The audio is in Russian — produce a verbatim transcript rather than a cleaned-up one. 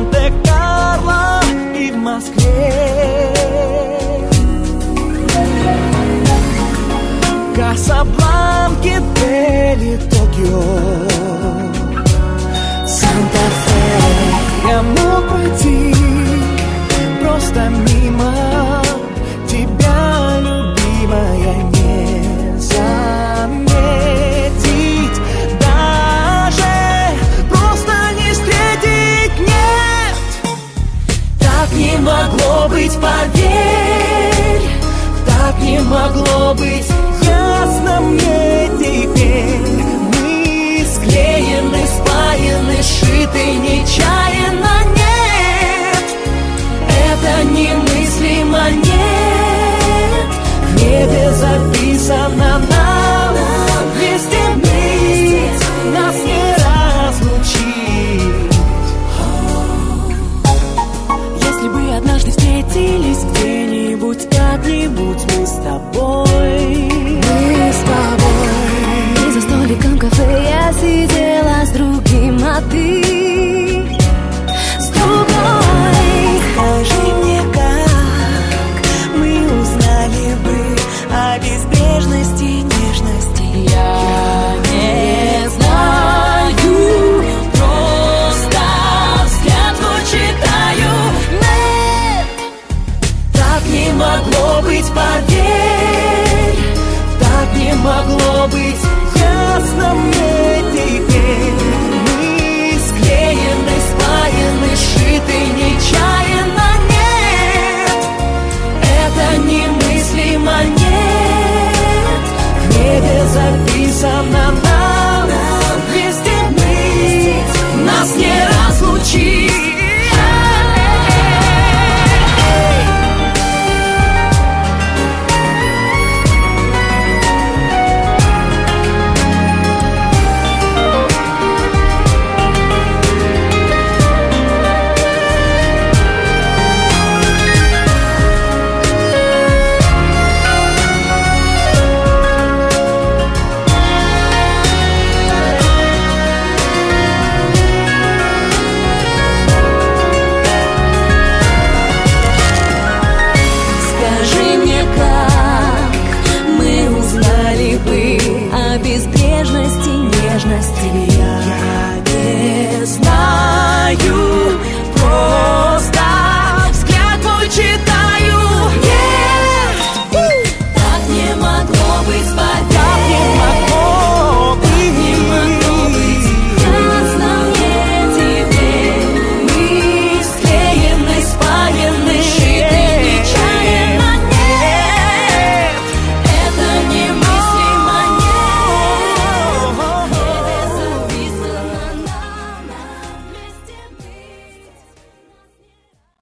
Монте-Карло и в Москве. Касабланки, Дели, Токио, Санта-Фе. Я мог пройти просто мимо тебя, любимая, не заметить, даже просто не встретить, нет. Так не могло быть, поверь, так не могло быть, ясно мне теперь. Мы склеены, спаяны, сшиты нечаянно, нет. Это немыслимо, нет. В небе записано нам вместе быть, нас не разлучить. Если бы однажды встретились где-нибудь, как-нибудь мы с тобой, мы с тобой. И за столиком кафе я сидела с другим, а ты с другой. Скажи мне, как мы узнали бы о безбрежности, нежности? Я не знаю, просто взгляд твой читаю. Нет, так не могло быть, поверь, так не могло быть, ясно мне теперь. Мы склеены, спаяны, сшиты нечаянно, нет. Это немыслимо, нет. В небе записано нам вместе быть, нас не разлучить. Безбрежности, нежности я не знаю.